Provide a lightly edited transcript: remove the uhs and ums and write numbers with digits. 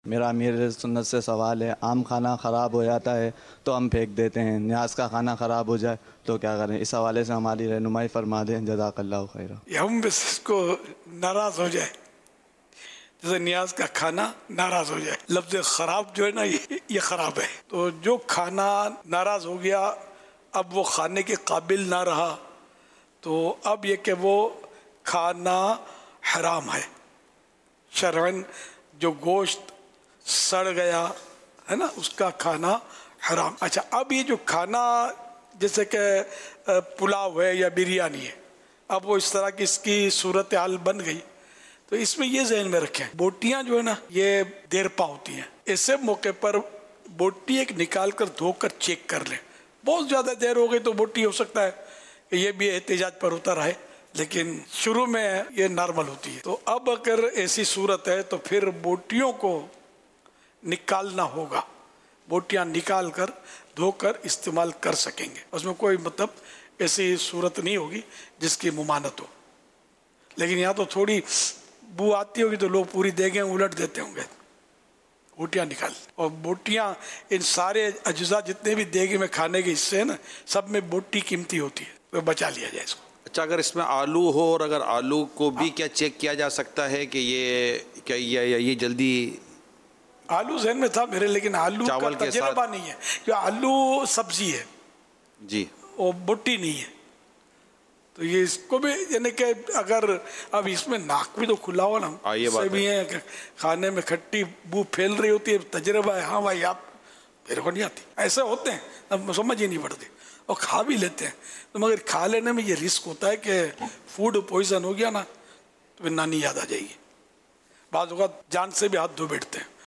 मेरा अमीर सुन्नत से सवाल है, आम खाना ख़राब हो जाता है तो हम फेंक देते हैं, न्याज का खाना ख़राब हो जाए तो क्या करें? इस हवाले से हमारी रहनुमाई फरमा दें, जज़ाकल्लाहु खैरा। हम बस इसको नाराज हो जाए, जैसे न्याज का खाना नाराज हो जाए। लफ्ज़ ख़राब जो है ना, ये ख़राब है। तो जो खाना नाराज हो गया, अब वो खाने के काबिल ना रहा, तो अब ये कि वो खाना हराम है शरअन। जो गोश्त सड़ गया है ना, उसका खाना हराम। अच्छा, अब ये जो खाना जैसे कि पुलाव है या बिरयानी है, अब वो इस तरह की इसकी सूरत हाल बन गई, तो इसमें ये जहन में रखें, बोटियां जो है ना ये देर पा होती हैं। ऐसे मौके पर बोटी एक निकाल कर धोकर चेक कर लें। बहुत ज़्यादा देर हो गई तो बोटी हो सकता है कि ये भी एहतिजाज पर उतर आए, लेकिन शुरू में ये नॉर्मल होती है। तो अब अगर ऐसी सूरत है तो फिर बोटियों को निकालना होगा। बोटियां निकाल कर धोकर इस्तेमाल कर सकेंगे, उसमें कोई मतलब ऐसी सूरत नहीं होगी जिसकी मुमानत हो। लेकिन यहाँ तो थोड़ी बू आती होगी तो लोग पूरी देगें उलट देते होंगे। बोटियां निकाल, और बोटियां इन सारे अज्जा जितने भी देगे में खाने के हिस्से हैं ना, सब में बोटी कीमती होती है, तो बचा लिया जाए इसको। अच्छा, अगर इसमें आलू हो, और अगर आलू को भी क्या चेक किया जा सकता है कि ये क्या ये जल्दी? आलू जहन में था मेरे, लेकिन आलू का तजुर्बा नहीं है, क्योंकि आलू सब्जी है जी, और बोटी नहीं है। तो ये इसको भी यानी कि अगर अब इसमें नाक भी तो खुला हो ना, इससे भी है कि खाने में खट्टी बू फैल रही होती है। तजुर्बा है, हाँ भाई आप, मेरे को नहीं आती। ऐसे होते हैं, अब समझ ही नहीं पड़ती और खा भी लेते हैं। तो मगर खा लेने में ये रिस्क होता है कि फूड पॉइजन हो गया ना तो फिर नानी याद आ जाएगी। बाद जान से भी हाथ धो बैठते हैं।